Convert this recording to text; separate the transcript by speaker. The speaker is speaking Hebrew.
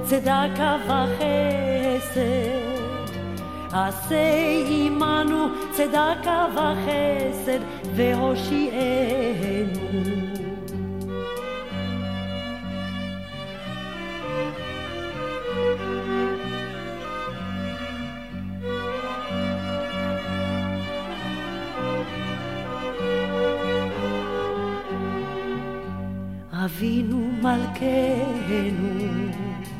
Speaker 1: צדקה וחסד, עשה עמנו צדקה וחסד והושיענו. אבינו מלכנו,